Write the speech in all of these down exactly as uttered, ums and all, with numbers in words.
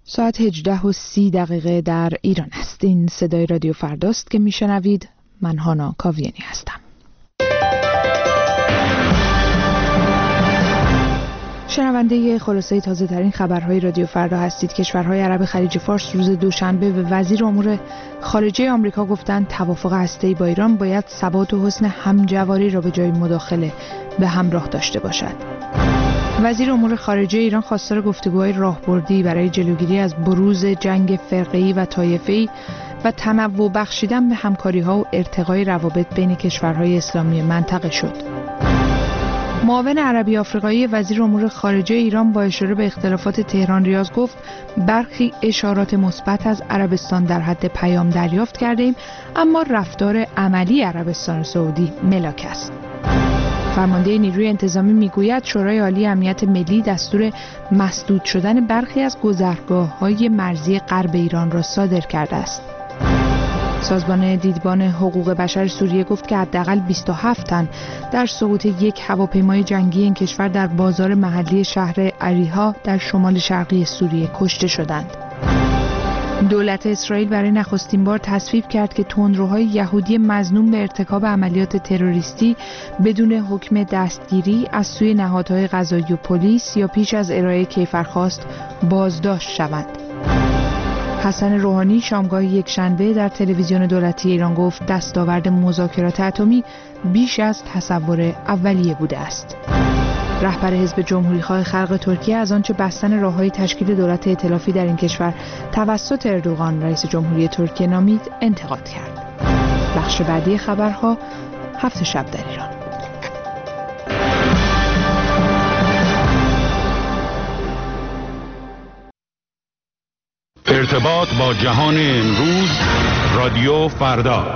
ساعت هجده و سی دقیقه در ایران است. این صدای رادیو فرداست که میشنوید. من هانا کاویانی هستم. شنونده خلاصه تازه ترین خبرهای رادیو فردا هستید. کشورهای عرب خلیج فارس روز دوشنبه به وزیر امور خارجه آمریکا گفتند توافق هسته‌ای با ایران باید ثبات و حسن همجواری را به جای مداخله به همراه داشته باشد. وزیر امور خارجه ایران خواستار گفتگوهای راهبردی برای جلوگیری از بروز جنگ فرقه‌ای و طایفه‌ای و تنوع بخشیدن به همکاری‌ها و ارتقای روابط بین کشورهای اسلامی منطقه شد. معاون عربی آفریقایی وزیر امور خارجه ایران با اشاره به اختلافات تهران ریاض گفت برخی اشارات مثبت از عربستان در حد پیام دریافت کردیم، اما رفتار عملی عربستان سعودی ملاک است. فرمانده نیروی انتظامی میگوید شورای عالی امنیت ملی دستور مسدود شدن برخی از گذرگاه‌های مرزی غرب ایران را صادر کرده است. سازمان دیدبان حقوق بشر سوریه گفت که حداقل بیست و هفت تن در سقوط یک هواپیمای جنگی این کشور در بازار محلی شهر اریحا در شمال شرقی سوریه کشته شدند. دولت اسرائیل برای نخستین بار تصویب کرد که تندروهای یهودی مظنون به ارتکاب عملیات تروریستی بدون حکم دستگیری از سوی نهادهای قضایی و پلیس یا پیش از ارائه کیفرخواست بازداشت شوند. حسن روحانی شامگاه یکشنبه در تلویزیون دولتی ایران گفت دستاورد مذاکرات اتمی بیش از تصور اولیه بوده است. رهبر حزب جمهوریخواه خلق ترکیه از آنچه بستن راههای تشکیل دولت ائتلافی در این کشور توسط اردوغان رئیس جمهوری ترکیه نامید انتقاد کرد. بخش بعدی خبرها هفت شب در ایران. ارتباط با جهان امروز، رادیو فردا.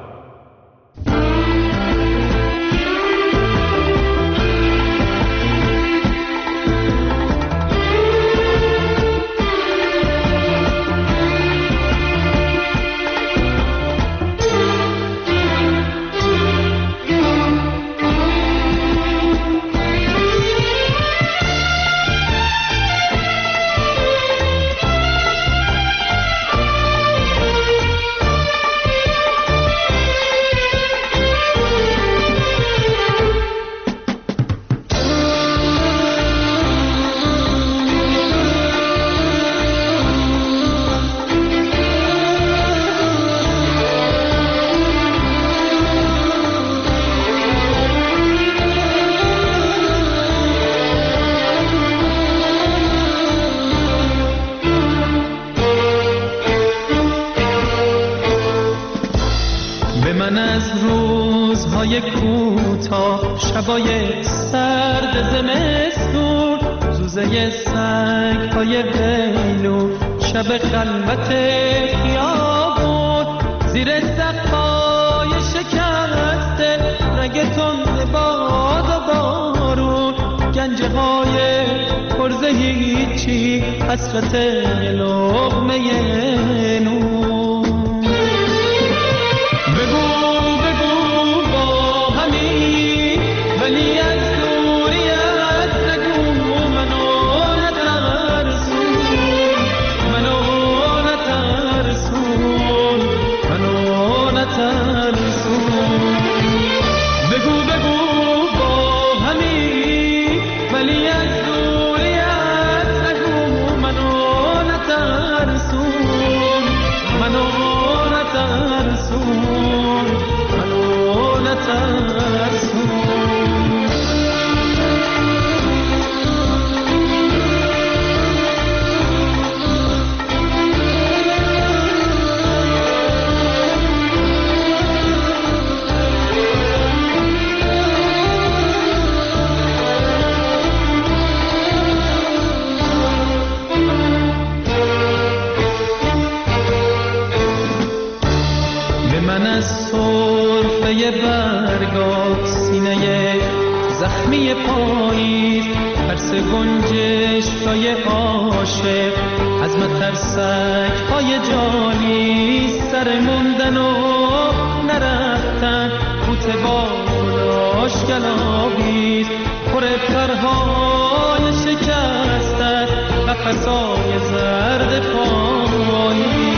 شبای سرد زمستون، زوزه سنگ‌های ویلون، شب خلوت خیابون، زیر سقف‌های شکسته رگ تند باد و بارون، گنجه‌های پرز هیچی، حسرت لقمه نون. بگو بگو با همین ولی از دوریت نگو، منو نترسون، منو نترسون، منو نترسون. بگو بگو با همین ولی از دوریت نگو، منو نترسون، منو نترسون، منو نترسون. من از سرفه برگات سینه زخمی پاییز، ترس گنجشکای عاشق از مترسک های جانی، سر موندن و نرفتن کوته بالاش گلابیز، پر پرهای شکسته وقت قفسای زرد پایی.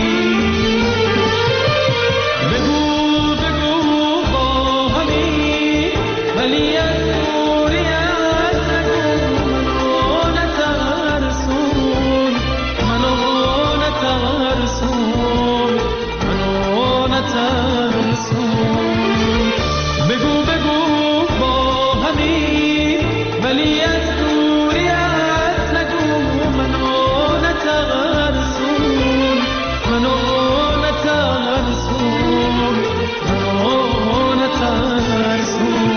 بگو بگو با همین ولی از دوریت نگو، منو نترسون، منو نترسون، منو نترسون. بگو بگو با همین ولی از دوریت نگو، منو نترسون، منو نترسون، منو نترسون.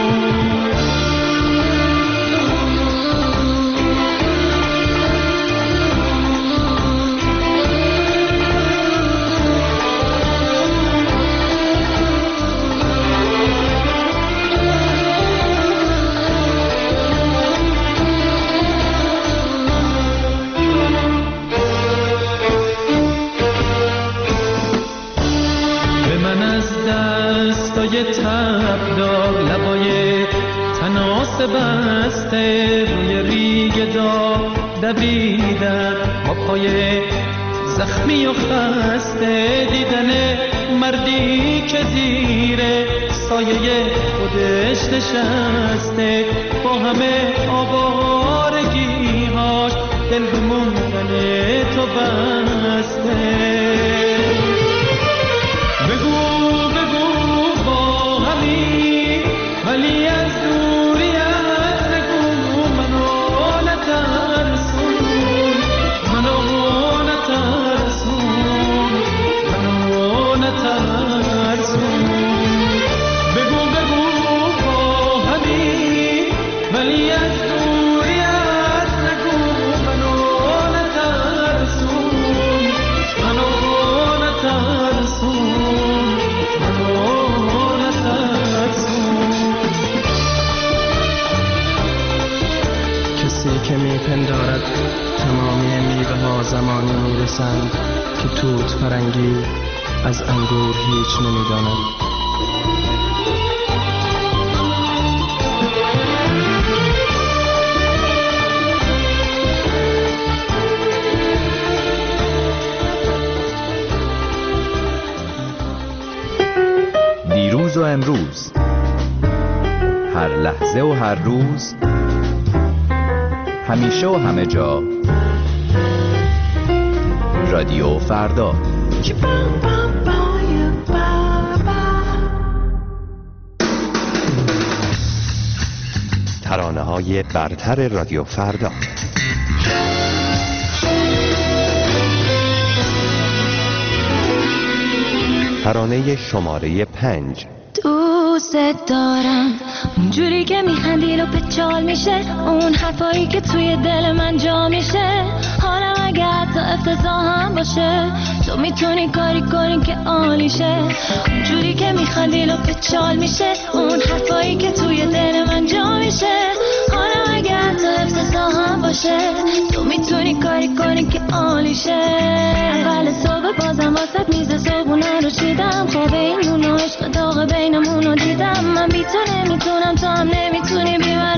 دستای تبدار لبای تناس بسته روی ریگ داغ دویدن، با پای زخمی و خسته دیدن مردی که زیر سایه خودش نشسته، با همه آوارگی‌هاش دل به موندن تو بسته. بگو بگو با همین ولی از دوریت نگو، منو نترسون، منو نترسون، منو نترسون. بگو بگو با همین ولی از دوریت نگو، منو نترسون، منو نترسون. کسی که میپندارد تمامی میوه ها زمانی میرسند که توت فرنگی از انگور هیچ نمیداند. دیروز و امروز، هر لحظه و هر روز، همیشه و همه جا، رادیو فردا. ترانه‌های برتر رادیو فردا. ترانه شماره پنج. دوست دارم اونجوری که میخندی و پچال میشه، اون حرفایی که توی دل من جا میشه. حالم اگه حتی افتضاح هم باشه، تو میتونی کاری کنی که عالیشه. اونجوری که میخندی و پچال میشه، اون حرفایی که توی دل من جا میشه. حالم اگه حتی افتضاح هم باشه، تو میتونی کاری کنی که عالیشه. اول صبح بازم واسه میز صبحونه رو چیدم، خواب این و عشق داغ بینمونو دیدم. من بی تو نمیتونم، تو هم نمیتونی بی من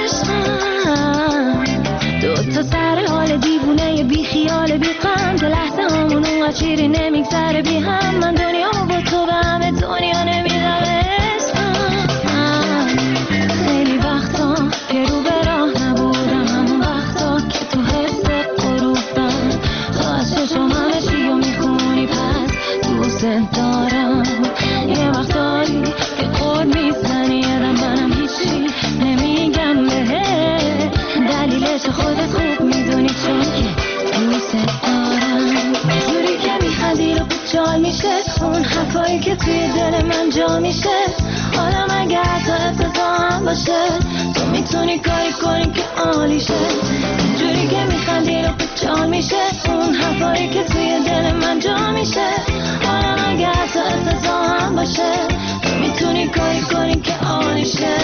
عشقم. دو تا سر حال دیوونه بی خیال بی غم، که لحظه همون اونقدر شیری نمیگذره بی هم. من دنیا با تو به همه دنیا نمیدم عشقم. خیلی وقتا که رو به راه نبودم، همون وقتا که تو حس غروبم، تو از چشم همه چی رو میخونی، پس دوست دارم. یه وقتایی که قول میزنی یادم منم هیچی نمیگم بهه، دلیلش خودت خوب میدونی چون که دوست دارم. جوری که میخندی رو پچال میشه، اون حرفایی که توی دل من جا میشه. حالم اگه حتی افتضاح هم باشه، تو میتونی کاری کنی که عالیشه. جوری که میخندی رو پچال میشه، اون حرفایی که توی دل من جا میشه. حالم اگه حتی افتضاح هم باشه، تو میتونی کاری کنی که عالیشه.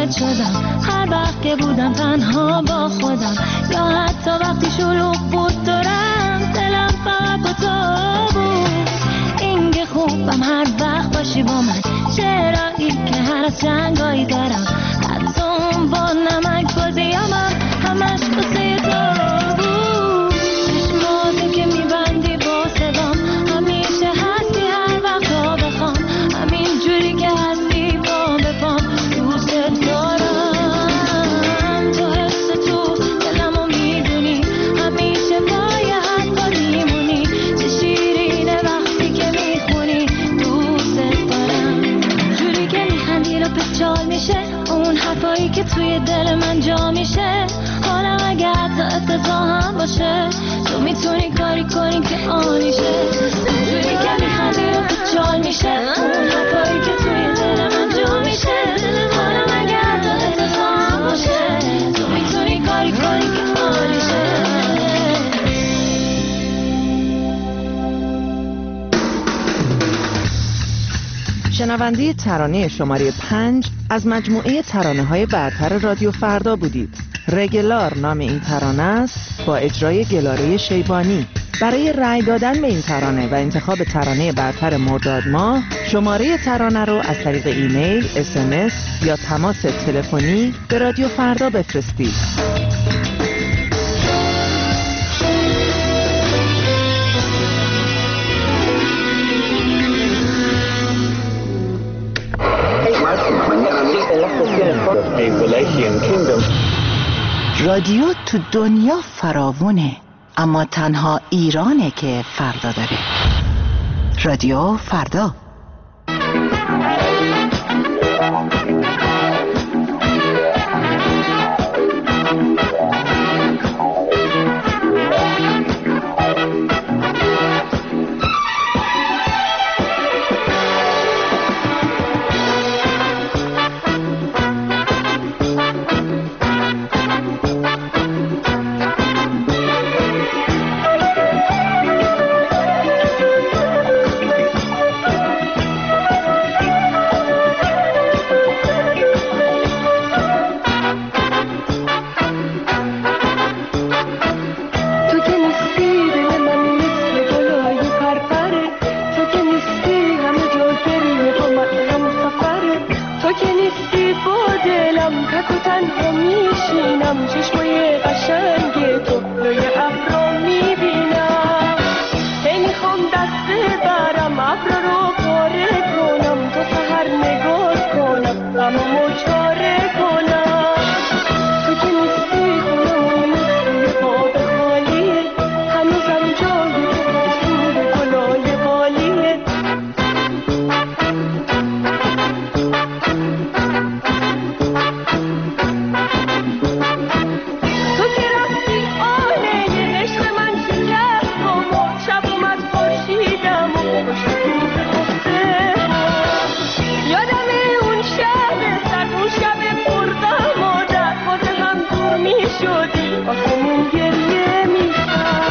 وارد شدم هر وقت که بودم تنها با خودم، یا حتی وقتی شلوغ بود دورم دلم فقط با تو بود. این که خوبم هر وقت باشی با من، چرایی که هر از جنگایی دارم، حتی اون با نمک بازیم همش بسه تو بود. چشماته که میبندی با صدام، همیشه هستی هر وقت تا بخوام، همین جوری که هستی با بپام دوست دارم. تو حس تو دلمو میدونی، همیشه پای حرفات میمونی، چه شیرینه وقتی که میخونی دوست دارم. جوری که میخندی رو پچال میشه اون حرفایی که توی دل من جا میشه، حالم اگه حتی افتضاح هم باشه تو میتونی کاری کنی که آنیشه. جوری که میخندی رو پچال میشه اون حرفایی که توی دل من جا میشه، حالم اگه حتی افتضاح هم باشه تو میتونی کاری کنی که آنیشه. شنونده ترانه شماره پنج از مجموعه ترانه‌های برتر رادیو فردا بودید. رگلار نام این ترانه است با اجرای گلاره شیبانی. برای رأی دادن به این ترانه و انتخاب ترانه برتر مرداد ماه، شماره ترانه رو از طریق ایمیل، اس ام اس یا تماس تلفنی به رادیو فردا بفرستید. رادیو تو دنیا فراوونه، اما تنها ایرانه که فردا داره. رادیو فردا.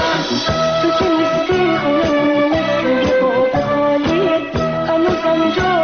تو که نیستی خونه مثل یه باب خالیه، هنوزم جا